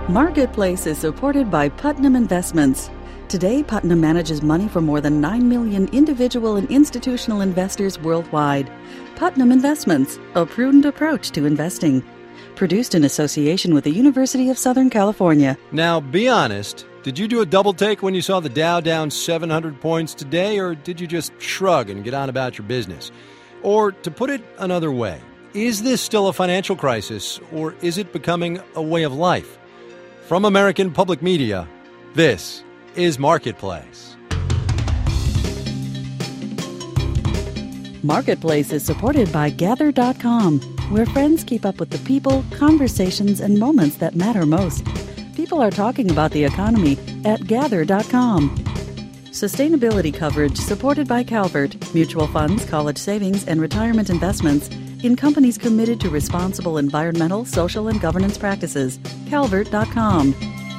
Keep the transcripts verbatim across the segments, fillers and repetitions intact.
Marketplace is supported by Putnam Investments. Today, Putnam manages money for more than nine million individual and institutional investors worldwide. Putnam Investments, a prudent approach to investing. Produced in association with the University of Southern California. Now, be honest. Did you do a double take when you saw the Dow down seven hundred points today, or did you just shrug and get on about your business? Or, to put it another way, is this still a financial crisis, or is it becoming a way of life? From American Public Media, this is Marketplace. Marketplace is supported by Gather dot com, where friends keep up with the people, conversations, and moments that matter most. People are talking about the economy at Gather dot com. Sustainability coverage supported by Calvert, mutual funds, college savings, and retirement investments in companies committed to responsible environmental, social, and governance practices. Calvert dot com.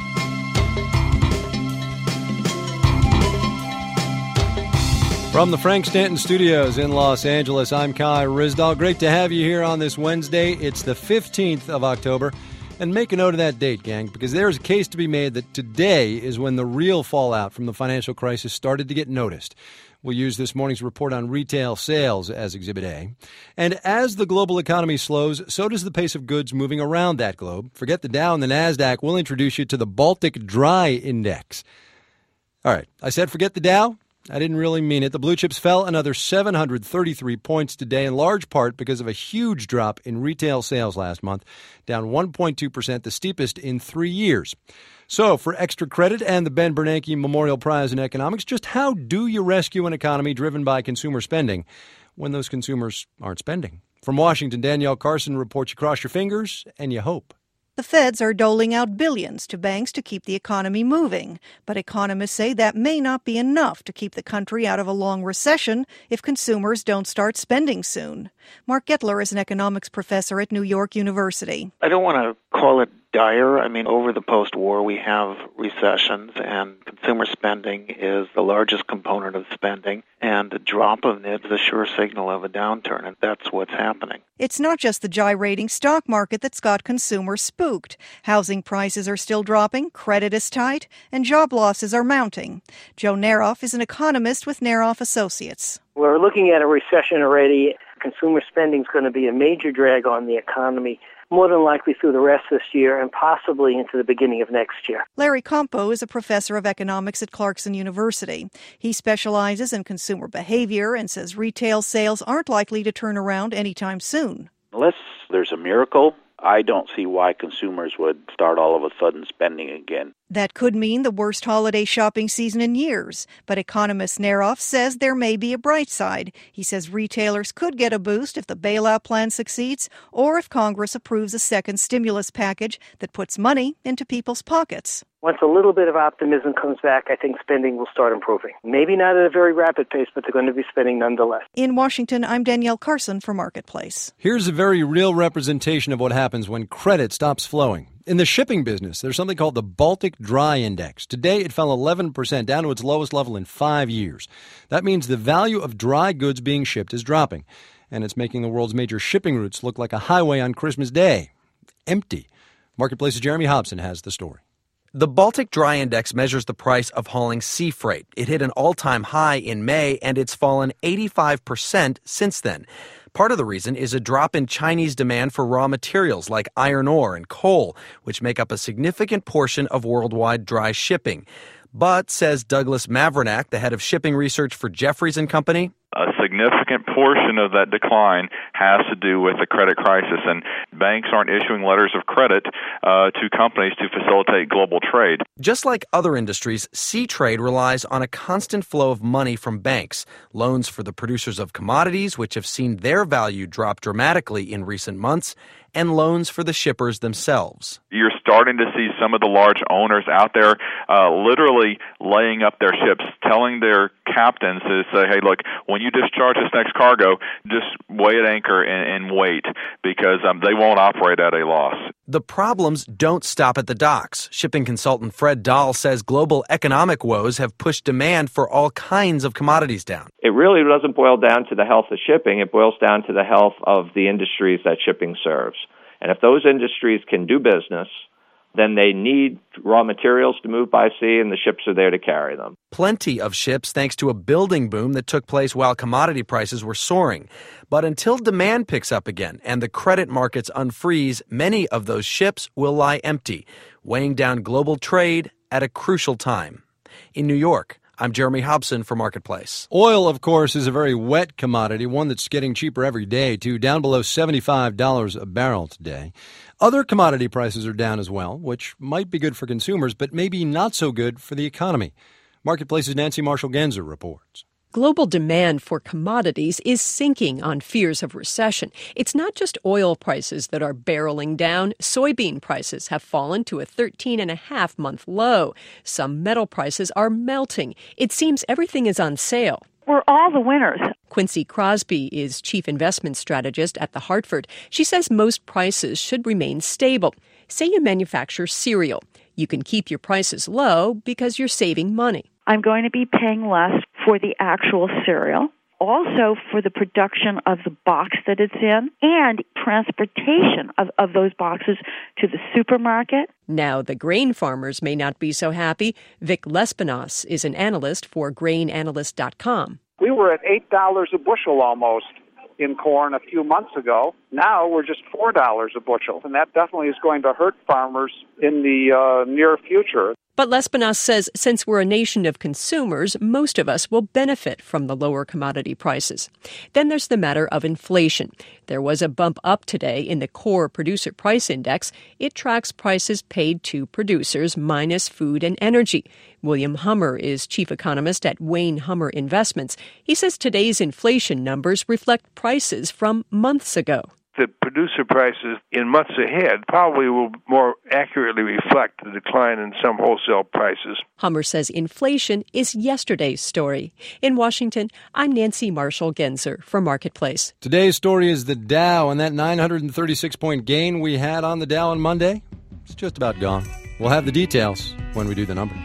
From the Frank Stanton Studios in Los Angeles, I'm Kai Ryssdal. Great to have you here on this Wednesday. It's the fifteenth of October. And make a note of that date, gang, because there's a case to be made that today is when the real fallout from the financial crisis started to get noticed. We'll use this morning's report on retail sales as Exhibit A. And as the global economy slows, so does the pace of goods moving around that globe. Forget the Dow and the NASDAQ. We'll introduce you to the Baltic Dry Index. All right, I said forget the Dow. I didn't really mean it. The blue chips fell another seven hundred thirty-three points today, in large part because of a huge drop in retail sales last month, down one point two percent, the steepest in three years. So, for extra credit and the Ben Bernanke Memorial Prize in Economics, just how do you rescue an economy driven by consumer spending when those consumers aren't spending? From Washington, Danielle Carson reports you cross your fingers and you hope. The feds are doling out billions to banks to keep the economy moving, but economists say that may not be enough to keep the country out of a long recession if consumers don't start spending soon. Mark Gettler is an economics professor at New York University. I don't want to call it dire. I mean, over the post-war, we have recessions, and consumer spending is the largest component of spending, and a drop of it is a sure signal of a downturn, and that's what's happening. It's not just the gyrating stock market that's got consumers spooked. Housing prices are still dropping, credit is tight, and job losses are mounting. Joe Neroff is an economist with Neroff Associates. We're looking at a recession already. Consumer spending is going to be a major drag on the economy, more than likely through the rest of this year and possibly into the beginning of next year. Larry Campo is a professor of economics at Clarkson University. He specializes in consumer behavior and says retail sales aren't likely to turn around anytime soon. Unless there's a miracle, I don't see why consumers would start all of a sudden spending again. That could mean the worst holiday shopping season in years. But economist Neroff says there may be a bright side. He says retailers could get a boost if the bailout plan succeeds or if Congress approves a second stimulus package that puts money into people's pockets. Once a little bit of optimism comes back, I think spending will start improving. Maybe not at a very rapid pace, but they're going to be spending nonetheless. In Washington, I'm Danielle Carson for Marketplace. Here's a very real representation of what happens when credit stops flowing. In the shipping business, there's something called the Baltic Dry Index. Today, it fell eleven percent, down to its lowest level in five years. That means the value of dry goods being shipped is dropping, and it's making the world's major shipping routes look like a highway on Christmas Day. Empty. Marketplace's Jeremy Hobson has the story. The Baltic Dry Index measures the price of hauling sea freight. It hit an all-time high in May, and it's fallen eighty-five percent since then. Part of the reason is a drop in Chinese demand for raw materials like iron ore and coal, which make up a significant portion of worldwide dry shipping. But, says Douglas Mavrinac, the head of shipping research for Jefferies and Company, a significant portion of that decline has to do with the credit crisis, and banks aren't issuing letters of credit uh, to companies to facilitate global trade. Just like other industries, sea trade relies on a constant flow of money from banks, loans for the producers of commodities, which have seen their value drop dramatically in recent months, and loans for the shippers themselves. You're starting to see some of the large owners out there uh, literally laying up their ships, telling their captains to say, hey, look, when you discharge this next cargo, just weigh at anchor and, and wait, because um, they won't operate at a loss. The problems don't stop at the docks. Shipping consultant Fred Dahl says global economic woes have pushed demand for all kinds of commodities down. It really doesn't boil down to the health of shipping. It boils down to the health of the industries that shipping serves. And if those industries can do business, then they need raw materials to move by sea, and the ships are there to carry them. Plenty of ships thanks to a building boom that took place while commodity prices were soaring. But until demand picks up again and the credit markets unfreeze, many of those ships will lie empty, weighing down global trade at a crucial time. In New York, I'm Jeremy Hobson for Marketplace. Oil, of course, is a very wet commodity, one that's getting cheaper every day, too, down below seventy-five dollars a barrel today. Other commodity prices are down as well, which might be good for consumers, but maybe not so good for the economy. Marketplace's Nancy Marshall-Genzer reports. Global demand for commodities is sinking on fears of recession. It's not just oil prices that are barreling down. Soybean prices have fallen to a thirteen and a half month low. Some metal prices are melting. It seems everything is on sale. We're all the winners. Quincy Crosby is chief investment strategist at The Hartford. She says most prices should remain stable. Say you manufacture cereal. You can keep your prices low because you're saving money. I'm going to be paying less for the actual cereal, also for the production of the box that it's in, and transportation of, of those boxes to the supermarket. Now, the grain farmers may not be so happy. Vic Lespinos is an analyst for grain analyst dot com. We were at eight dollars a bushel almost in corn a few months ago. Now we're just four dollars a bushel, and that definitely is going to hurt farmers in the uh, near future. But Lespinos says since we're a nation of consumers, most of us will benefit from the lower commodity prices. Then there's the matter of inflation. There was a bump up today in the core producer price index. It tracks prices paid to producers minus food and energy. William Hummer is chief economist at Wayne Hummer Investments. He says today's inflation numbers reflect prices from months ago. The producer prices in months ahead probably will more accurately reflect the decline in some wholesale prices. Hummer says inflation is yesterday's story. In Washington, I'm Nancy Marshall-Genzer for Marketplace. Today's story is the Dow, and that nine hundred thirty-six point gain we had on the Dow on Monday, it's just about gone. We'll have the details when we do the numbers.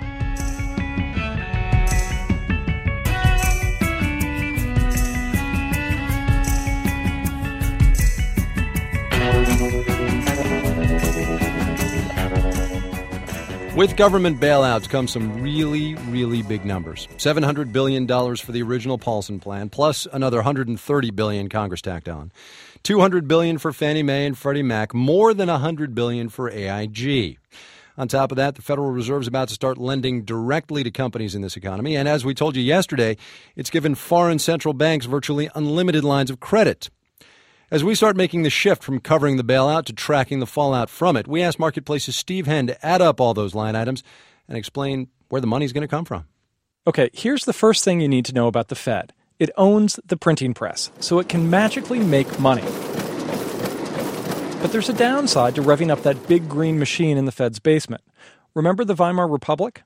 With government bailouts come some really, really big numbers. seven hundred billion dollars for the original Paulson plan, plus another one hundred thirty billion dollars Congress tacked on. two hundred billion dollars for Fannie Mae and Freddie Mac, more than one hundred billion dollars for A I G. On top of that, the Federal Reserve is about to start lending directly to companies in this economy. And as we told you yesterday, it's given foreign central banks virtually unlimited lines of credit. As we start making the shift from covering the bailout to tracking the fallout from it, we asked Marketplace's Steve Henn to add up all those line items and explain where the money's going to come from. Okay, here's the first thing you need to know about the Fed. It owns the printing press, so it can magically make money. But there's a downside to revving up that big green machine in the Fed's basement. Remember the Weimar Republic?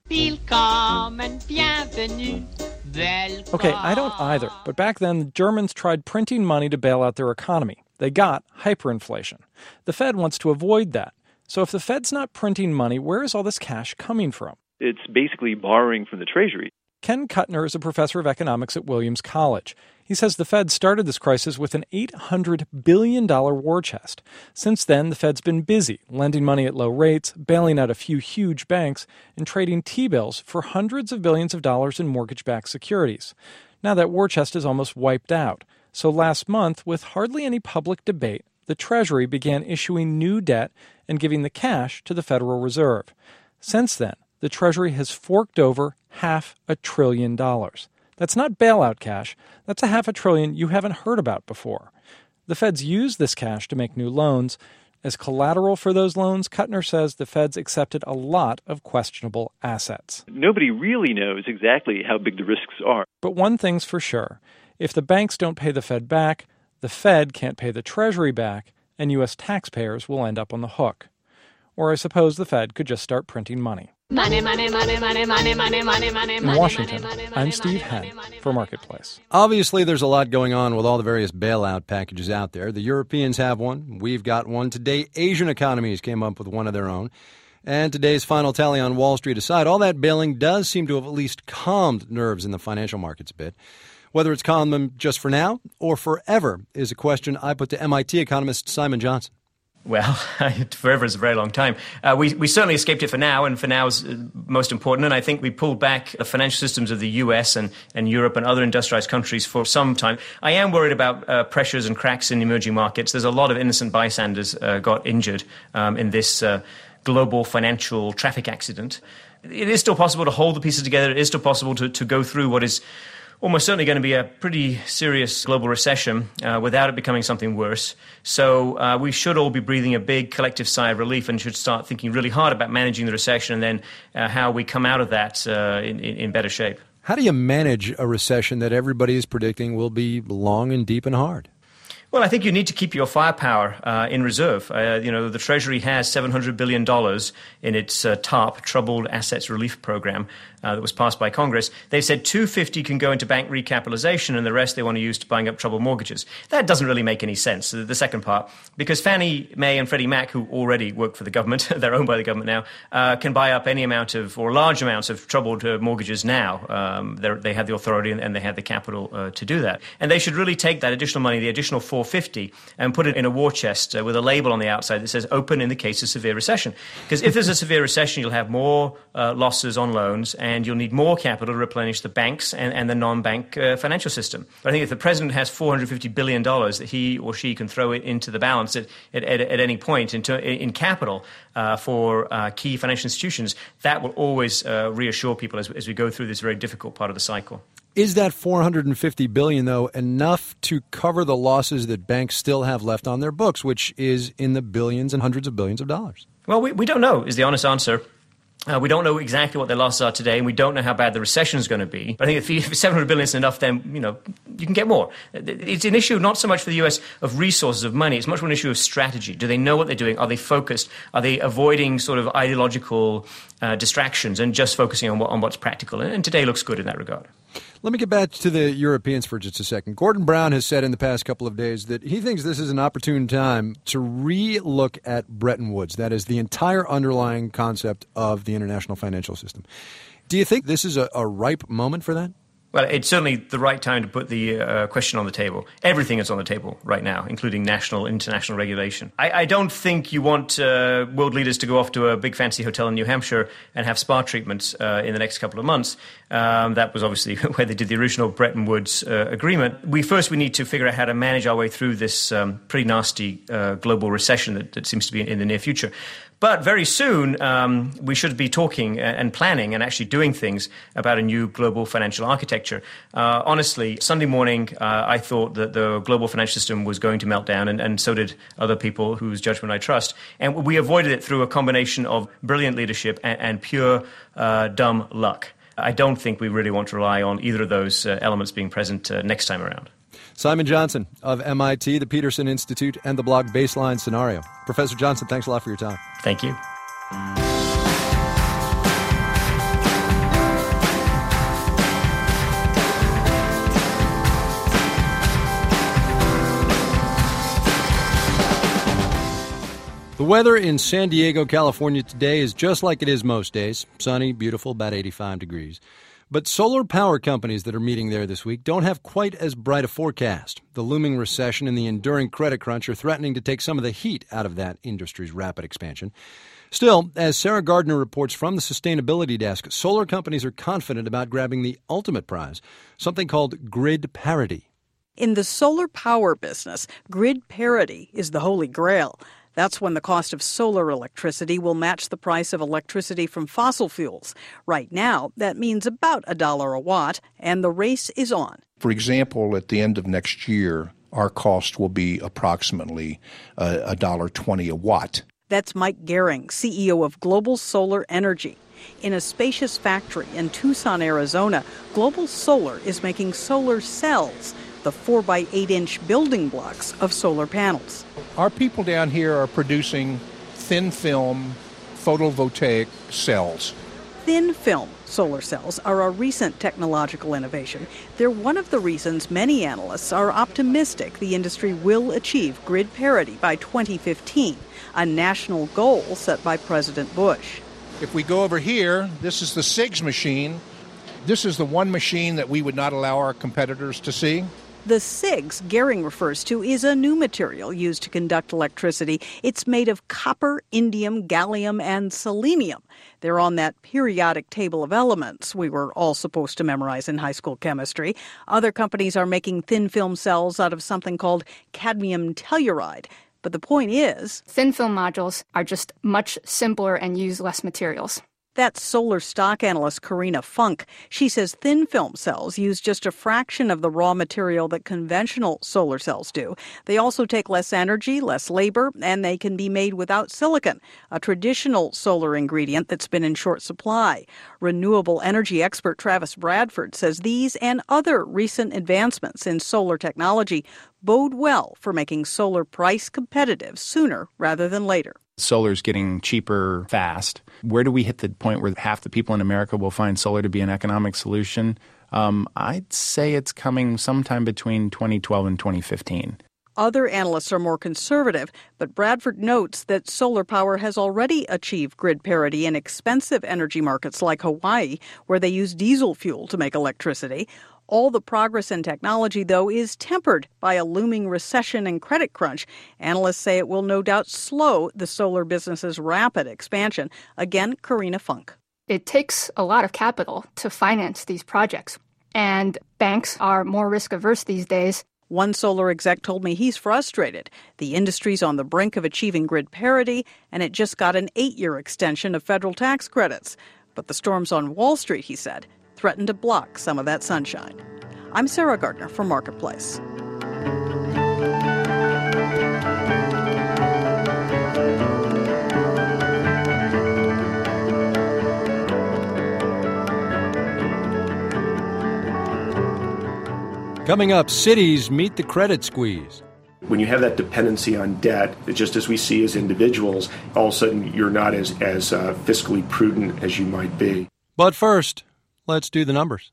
Okay, I don't either, but back then the Germans tried printing money to bail out their economy. They got hyperinflation. The Fed wants to avoid that. So if the Fed's not printing money, where is all this cash coming from? It's basically borrowing from the Treasury. Ken Kuttner is a professor of economics at Williams College. He says the Fed started this crisis with an eight hundred billion dollars war chest. Since then, the Fed's been busy, lending money at low rates, bailing out a few huge banks, and trading T-bills for hundreds of billions of dollars in mortgage-backed securities. Now that war chest is almost wiped out. So last month, with hardly any public debate, the Treasury began issuing new debt and giving the cash to the Federal Reserve. Since then, the Treasury has forked over half a trillion dollars. That's not bailout cash. That's a half a trillion you haven't heard about before. The Fed's used this cash to make new loans. As collateral for those loans, Kuttner says the Fed's accepted a lot of questionable assets. Nobody really knows exactly how big the risks are. But one thing's for sure. If the banks don't pay the Fed back, the Fed can't pay the Treasury back, and U S taxpayers will end up on the hook. Or I suppose the Fed could just start printing money. Money, money, money, money, money, money, money, money. In Washington, I'm Steve Henn for Marketplace. Obviously, there's a lot going on with all the various bailout packages out there. The Europeans have one. We've got one. Today, Asian economies came up with one of their own. And today's final tally on Wall Street aside, all that bailing does seem to have at least calmed nerves in the financial markets a bit. Whether it's calmed them just for now or forever is a question I put to M I T economist Simon Johnson. Well, forever is a very long time. Uh, we, we certainly escaped it for now, and for now is most important. And I think we pulled back the financial systems of the U S and, and Europe and other industrialized countries for some time. I am worried about uh, pressures and cracks in emerging markets. There's a lot of innocent bystanders uh, got injured um, in this uh, global financial traffic accident. It is still possible to hold the pieces together. It is still possible to, to go through what is almost certainly going to be a pretty serious global recession uh, without it becoming something worse. So uh, we should all be breathing a big collective sigh of relief and should start thinking really hard about managing the recession and then uh, how we come out of that uh, in, in better shape. How do you manage a recession that everybody is predicting will be long and deep and hard? Well, I think you need to keep your firepower uh, in reserve. Uh, you know, the Treasury has seven hundred billion dollars in its uh, TARP, Troubled Assets Relief Program, uh, that was passed by Congress. They've said two hundred fifty can go into bank recapitalization and the rest they want to use to buying up troubled mortgages. That doesn't really make any sense, the second part, because Fannie Mae and Freddie Mac, who already work for the government, they're owned by the government now, uh, can buy up any amount of, or large amounts of troubled uh, mortgages now. Um, they have the authority and, and they have the capital uh, to do that. And they should really take that additional money, the additional four hundred fifty, and put it in a war chest uh, with a label on the outside that says open in the case of severe recession. Because if there's a severe recession, you'll have more uh, losses on loans and you'll need more capital to replenish the banks and, and the non-bank uh, financial system. But I think if the president has four hundred fifty billion dollars that he or she can throw it into the balance at, at, at any point into, in capital uh, for uh, key financial institutions, that will always uh, reassure people as, as we go through this very difficult part of the cycle. Is that four hundred fifty billion dollars, though, enough to cover the losses that banks still have left on their books, which is in the billions and hundreds of billions of dollars? Well, we, we don't know is the honest answer. Uh, we don't know exactly what their losses are today, and we don't know how bad the recession is going to be. But I think if seven hundred billion dollars is enough, then, you know, you can get more. It's an issue not so much for the U S of resources, of money. It's much more an issue of strategy. Do they know what they're doing? Are they focused? Are they avoiding sort of ideological uh, distractions and just focusing on, what, on what's practical? And, and today looks good in that regard. Let me get back to the Europeans for just a second. Gordon Brown has said in the past couple of days that he thinks this is an opportune time to re-look at Bretton Woods. That is the entire underlying concept of the international financial system. Do you think this is a, a ripe moment for that? Well, it's certainly the right time to put the uh, question on the table. Everything is on the table right now, including national, international regulation. I, I don't think you want uh, world leaders to go off to a big fancy hotel in New Hampshire and have spa treatments uh, in the next couple of months. Um, that was obviously where they did the original Bretton Woods uh, agreement. We first we need to figure out how to manage our way through this um, pretty nasty uh, global recession that, that seems to be in the near future. But very soon, um, we should be talking and planning and actually doing things about a new global financial architecture. Uh, honestly, Sunday morning, uh, I thought that the global financial system was going to melt down, and, and so did other people whose judgment I trust. And we avoided it through a combination of brilliant leadership and, and pure uh, dumb luck. I don't think we really want to rely on either of those uh, elements being present uh, next time around. Simon Johnson of M I T, the Peterson Institute, and the blog Baseline Scenario. Professor Johnson, thanks a lot for your time. Thank you. The weather in San Diego, California today is just like it is most days. Sunny, beautiful, about eighty-five degrees. But solar power companies that are meeting there this week don't have quite as bright a forecast. The looming recession and the enduring credit crunch are threatening to take some of the heat out of that industry's rapid expansion. Still, as Sarah Gardner reports from the Sustainability Desk, solar companies are confident about grabbing the ultimate prize, something called grid parity. In the solar power business, grid parity is the holy grail. That's when the cost of solar electricity will match the price of electricity from fossil fuels. Right now, that means about a dollar a watt, and the race is on. For example, at the end of next year, our cost will be approximately uh, one dollar twenty a watt. That's Mike Gehring, C E O of Global Solar Energy. In a spacious factory in Tucson, Arizona, Global Solar is making solar cells, the four by eight inch building blocks of solar panels. Our people down here are producing thin film photovoltaic cells. Thin film solar cells are a recent technological innovation. They're one of the reasons many analysts are optimistic the industry will achieve grid parity by twenty fifteen, a national goal set by President Bush. If we go over here, this is the S I G S machine. This is the one machine that we would not allow our competitors to see. The C I Gs Gehring refers to is a new material used to conduct electricity. It's made of copper, indium, gallium, and selenium. They're on that periodic table of elements we were all supposed to memorize in high school chemistry. Other companies are making thin film cells out of something called cadmium telluride. But the point is, thin film modules are just much simpler and use less materials. That's solar stock analyst Karina Funk. She says thin film cells use just a fraction of the raw material that conventional solar cells do. They also take less energy, less labor, and they can be made without silicon, a traditional solar ingredient that's been in short supply. Renewable energy expert Travis Bradford says these and other recent advancements in solar technology bode well for making solar price competitive sooner rather than later. Solar's getting cheaper fast. Where do we hit the point where half the people in America will find solar to be an economic solution? Um, I'd say it's coming sometime between twenty twelve and twenty fifteen. Other analysts are more conservative, but Bradford notes that solar power has already achieved grid parity in expensive energy markets like Hawaii, where they use diesel fuel to make electricity. All the progress in technology, though, is tempered by a looming recession and credit crunch. Analysts say it will no doubt slow the solar business's rapid expansion. Again, Karina Funk. It takes a lot of capital to finance these projects, and banks are more risk-averse these days. One solar exec told me he's frustrated. The industry's on the brink of achieving grid parity, and it just got an eight-year extension of federal tax credits. But the storms on Wall Street, he said, threaten to block some of that sunshine. I'm Sarah Gardner for Marketplace. Coming up, cities meet the credit squeeze. When you have that dependency on debt, just as we see as individuals, all of a sudden you're not as, as uh, fiscally prudent as you might be. But first, let's do the numbers.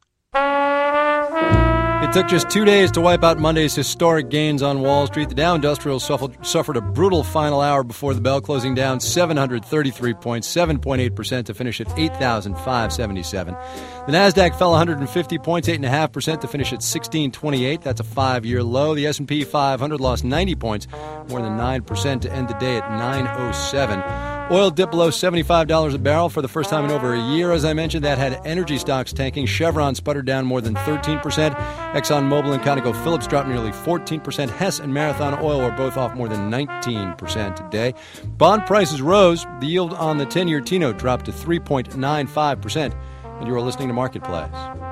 It took just two days to wipe out Monday's historic gains on Wall Street. The Dow Industrial suffered a brutal final hour before the bell, closing down seven hundred thirty-three points, seven point eight percent to finish at eight thousand five hundred seventy-seven. The Nasdaq fell one hundred fifty points, eight point five percent to finish at sixteen twenty-eight. That's a five-year low. The S and P five hundred lost ninety points, more than nine percent to end the day at nine oh seven. Oil dipped below seventy-five dollars a barrel for the first time in over a year. As I mentioned, that had energy stocks tanking. Chevron sputtered down more than thirteen percent. ExxonMobil and ConocoPhillips dropped nearly fourteen percent. Hess and Marathon Oil were both off more than nineteen percent today. Bond prices rose. The yield on the ten-year T-note dropped to three point nine five percent. And you are listening to Marketplace.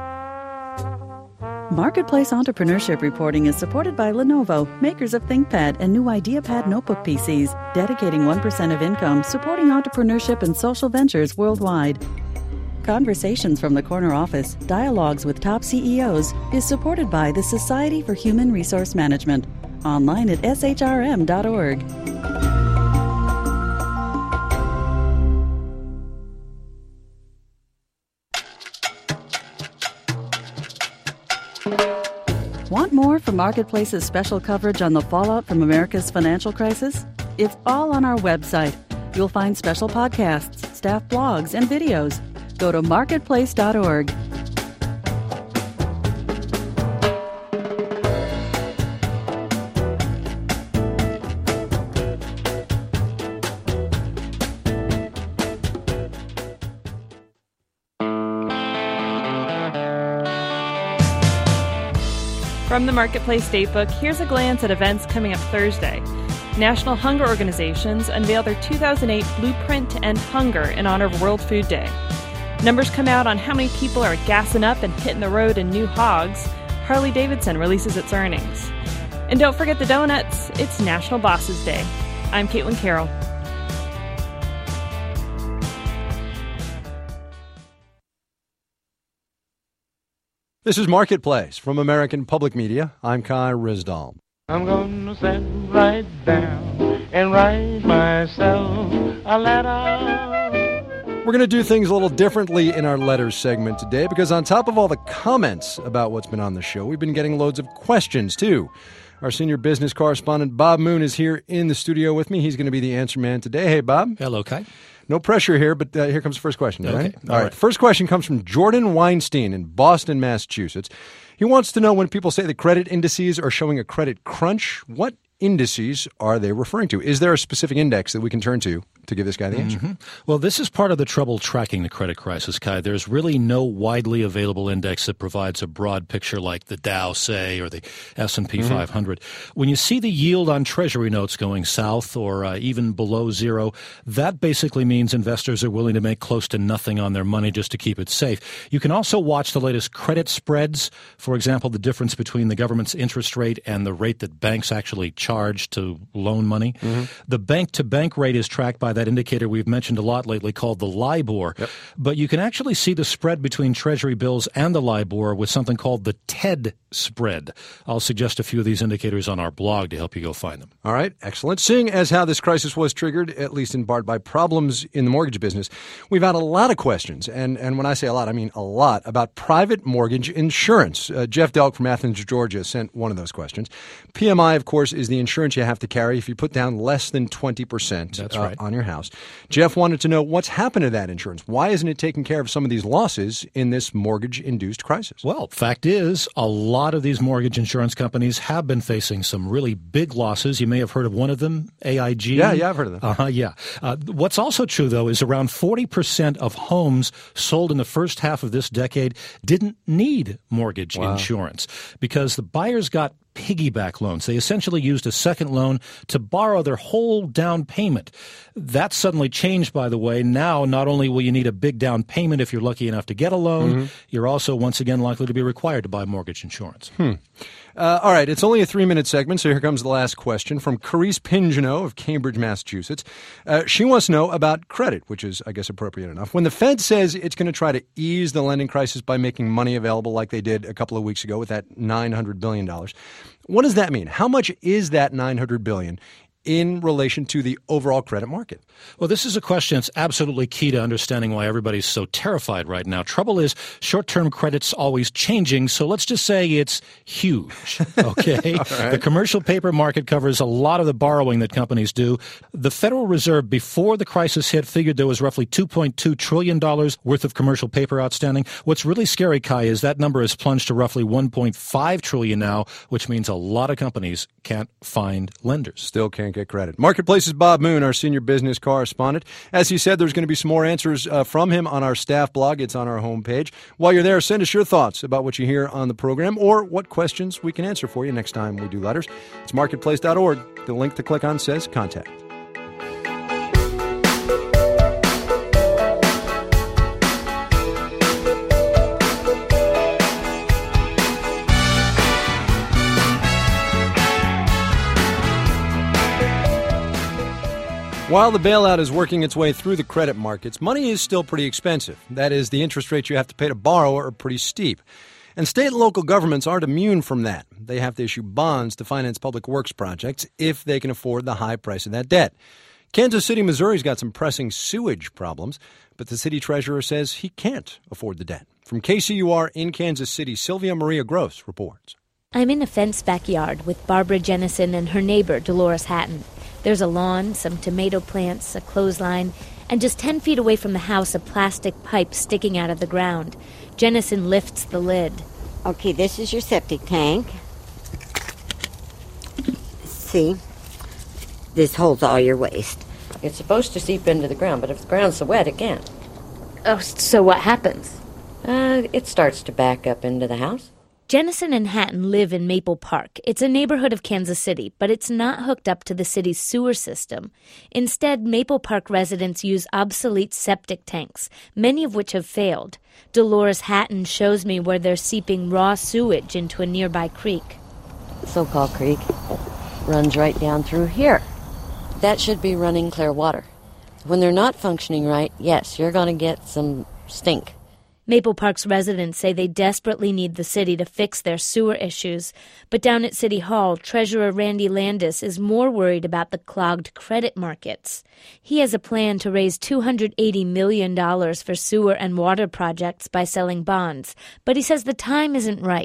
Marketplace Entrepreneurship Reporting is supported by Lenovo, makers of ThinkPad and new IdeaPad notebook P Cs, dedicating one percent of income, supporting entrepreneurship and social ventures worldwide. Conversations from the Corner Office, Dialogues with Top C E Os, is supported by the Society for Human Resource Management, online at s h r m dot org. Want more from Marketplace's special coverage on the fallout from America's financial crisis? It's all on our website. You'll find special podcasts, staff blogs, and videos. Go to marketplace dot org. From the Marketplace Datebook, here's a glance at events coming up Thursday. National Hunger Organizations unveil their two thousand eight Blueprint to End Hunger in honor of World Food Day. Numbers come out on how many people are gassing up and hitting the road in new hogs. Harley-Davidson releases its earnings. And don't forget the donuts, it's National Bosses Day. I'm Caitlin Carroll. This is Marketplace from American Public Media. I'm Kai Risdall. I'm gonna sit right down and write myself a letter. We're going to do things a little differently in our letters segment today because on top of all the comments about what's been on the show, we've been getting loads of questions too. Our senior business correspondent, Bob Moon, is here in the studio with me. He's going to be the answer man today. Hey, Bob. Hello, Kai. No pressure here, but uh, here comes the first question. Okay. Right? All All right. right. First question comes from Jordan Weinstein in Boston, Massachusetts. He wants to know, when people say the credit indices are showing a credit crunch, what indices are they referring to? Is there a specific index that we can turn to to give this guy the answer? Mm-hmm. Well, this is part of the trouble tracking the credit crisis, Kai. There's really no widely available index that provides a broad picture like the Dow, say, or the S and P mm-hmm. five hundred. When you see the yield on Treasury notes going south or uh, even below zero, that basically means investors are willing to make close to nothing on their money just to keep it safe. You can also watch the latest credit spreads. For example, the difference between the government's interest rate and the rate that banks actually charge to loan money. Mm-hmm. The bank-to-bank rate is tracked by that indicator we've mentioned a lot lately called the LIBOR. Yep. But you can actually see the spread between Treasury bills and the LIBOR with something called the T E D spread. I'll suggest a few of these indicators on our blog to help you go find them. All right, excellent. Seeing as how this crisis was triggered, at least in part by problems in the mortgage business, we've had a lot of questions, and, and when I say a lot, I mean a lot, about private mortgage insurance. Uh, Jeff Delk from Athens, Georgia, sent one of those questions. P M I, of course, is the insurance you have to carry if you put down less than twenty percent That's uh, right. on your house. Jeff wanted to know what's happened to that insurance. Why isn't it taking care of some of these losses in this mortgage-induced crisis? Well, fact is, a lot of these mortgage insurance companies have been facing some really big losses. You may have heard of one of them, A I G. Yeah, yeah, I've heard of them. Uh-huh, yeah. Uh, what's also true, though, is around forty percent of homes sold in the first half of this decade didn't need mortgage Wow. insurance because the buyers got piggyback loans. They essentially used a second loan to borrow their whole down payment. That suddenly changed, by the way. Now, not only will you need a big down payment if you're lucky enough to get a loan, mm-hmm. you're also once again likely to be required to buy mortgage insurance. Hmm. Uh, all right, it's only a three-minute segment, so here comes the last question from Carice Pingeno of Cambridge, Massachusetts. Uh, she wants to know about credit, which is, I guess, appropriate enough. When the Fed says it's going to try to ease the lending crisis by making money available like they did a couple of weeks ago with that nine hundred billion dollars, what does that mean? How much is that nine hundred billion dollars in relation to the overall credit market? Well, this is a question that's absolutely key to understanding why everybody's so terrified right now. Trouble is, short-term credit's always changing, so let's just say it's huge, okay? Right. The commercial paper market covers a lot of the borrowing that companies do. The Federal Reserve, before the crisis hit, figured there was roughly two point two trillion dollars worth of commercial paper outstanding. What's really scary, Kai, is that number has plunged to roughly one point five trillion dollars now, which means a lot of companies can't find lenders. Still can't get credit. Marketplace's Bob Moon, our senior business correspondent. As he said, there's going to be some more answers uh, from him on our staff blog. It's on our homepage. While you're there, send us your thoughts about what you hear on the program or what questions we can answer for you next time we do letters. It's marketplace dot org. The link to click on says contact. While the bailout is working its way through the credit markets, money is still pretty expensive. That is, the interest rates you have to pay to borrow are pretty steep. And state and local governments aren't immune from that. They have to issue bonds to finance public works projects if they can afford the high price of that debt. Kansas City, Missouri's got some pressing sewage problems, but the city treasurer says he can't afford the debt. From K C U R in Kansas City, Sylvia Maria Gross reports. I'm in a fenced backyard with Barbara Jennison and her neighbor, Dolores Hatton. There's a lawn, some tomato plants, a clothesline, and just ten feet away from the house, a plastic pipe sticking out of the ground. Jennison lifts the lid. Okay, this is your septic tank. See? This holds all your waste. It's supposed to seep into the ground, but if the ground's so wet, it can't. Oh, so what happens? Uh, it starts to back up into the house. Jennison and Hatton live in Maple Park. It's a neighborhood of Kansas City, but it's not hooked up to the city's sewer system. Instead, Maple Park residents use obsolete septic tanks, many of which have failed. Dolores Hatton shows me where they're seeping raw sewage into a nearby creek. The so-called creek runs right down through here. That should be running clear water. When they're not functioning right, yes, you're going to get some stink. Maple Park's residents say they desperately need the city to fix their sewer issues. But down at City Hall, Treasurer Randy Landis is more worried about the clogged credit markets. He has a plan to raise two hundred eighty million dollars for sewer and water projects by selling bonds, but he says the time isn't right.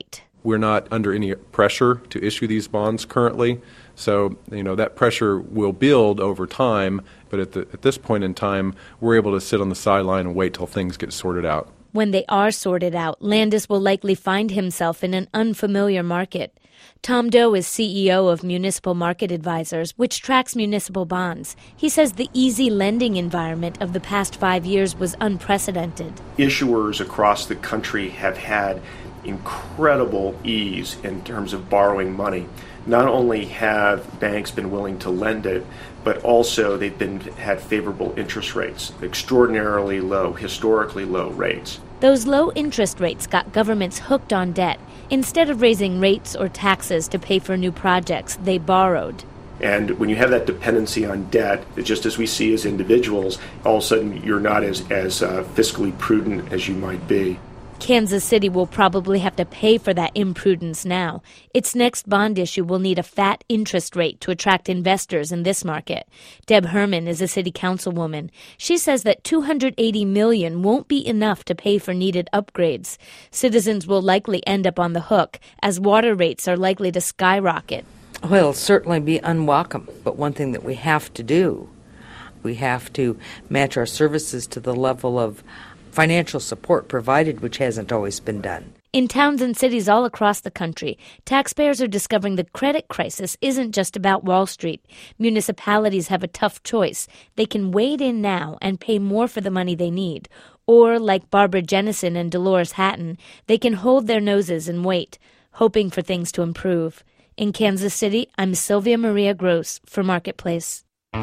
We're not under any pressure to issue these bonds currently. So, you know, that pressure will build over time. But at, the, at this point in time, we're able to sit on the sideline and wait till things get sorted out. When they are sorted out, Landis will likely find himself in an unfamiliar market. Tom Doe is C E O of Municipal Market Advisors, which tracks municipal bonds. He says the easy lending environment of the past five years was unprecedented. Issuers across the country have had incredible ease in terms of borrowing money. Not only have banks been willing to lend it, but also they've been had favorable interest rates, extraordinarily low, historically low rates. Those low interest rates got governments hooked on debt. Instead of raising rates or taxes to pay for new projects, they borrowed. And when you have that dependency on debt, just as we see as individuals, all of a sudden you're not as, as uh, fiscally prudent as you might be. Kansas City will probably have to pay for that imprudence now. Its next bond issue will need a fat interest rate to attract investors in this market. Deb Herman is a city councilwoman. She says that two hundred eighty million dollars won't be enough to pay for needed upgrades. Citizens will likely end up on the hook, as water rates are likely to skyrocket. Well, it'll certainly be unwelcome, but one thing that we have to do, we have to match our services to the level of financial support provided, which hasn't always been done. In towns and cities all across the country, taxpayers are discovering the credit crisis isn't just about Wall Street. Municipalities have a tough choice. They can wade in now and pay more for the money they need. Or, like Barbara Jennison and Dolores Hatton, they can hold their noses and wait, hoping for things to improve. In Kansas City, I'm Sylvia Maria Gross for Marketplace.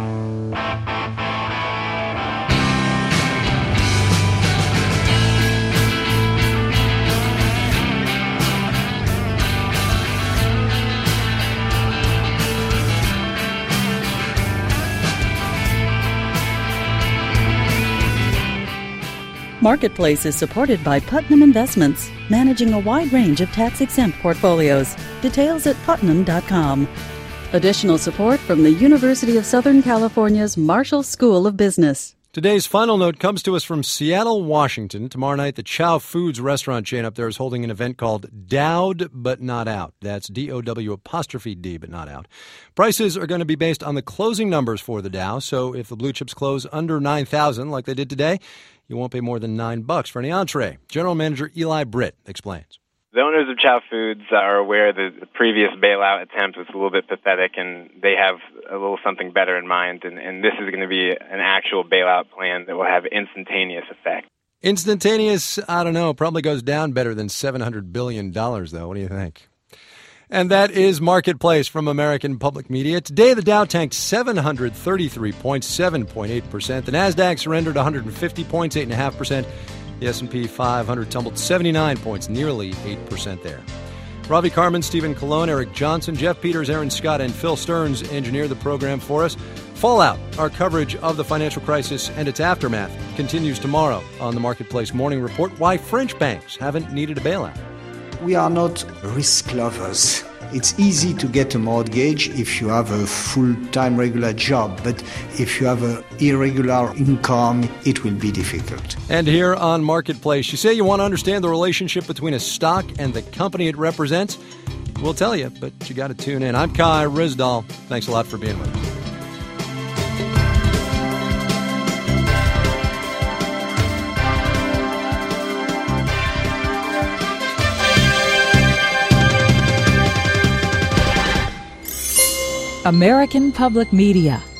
Marketplace is supported by Putnam Investments, managing a wide range of tax-exempt portfolios. Details at putnam dot com. Additional support from the University of Southern California's Marshall School of Business. Today's final note comes to us from Seattle, Washington. Tomorrow night, the Chow Foods restaurant chain up there is holding an event called Dowd But Not Out. That's D O W apostrophe D, but not out. Prices are going to be based on the closing numbers for the Dow, so if the blue chips close under nine thousand like they did today, you won't pay more than nine bucks for any entree. General Manager Eli Britt explains. The owners of Chow Foods are aware that the previous bailout attempt was a little bit pathetic, and they have a little something better in mind. And, and this is going to be an actual bailout plan that will have instantaneous effect. Instantaneous, I don't know, probably goes down better than seven hundred billion dollars, though. What do you think? And that is Marketplace from American Public Media. Today, the Dow tanked seven hundred thirty-three points, seven point eight percent. The NASDAQ surrendered one hundred fifty points, eight point five percent. The S and P five hundred tumbled seventy-nine points, nearly eight percent there. Ravi Carmen, Stephen Colon, Eric Johnson, Jeff Peters, Aaron Scott, and Phil Stearns engineered the program for us. Fallout, our coverage of the financial crisis and its aftermath, continues tomorrow on the Marketplace Morning Report. Why French banks haven't needed a bailout. We are not risk lovers. It's easy to get a mortgage if you have a full-time regular job, but if you have an irregular income, it will be difficult. And here on Marketplace, you say you want to understand the relationship between a stock and the company it represents? We'll tell you, but you got to tune in. I'm Kai Ryssdal. Thanks a lot for being with us. American Public Media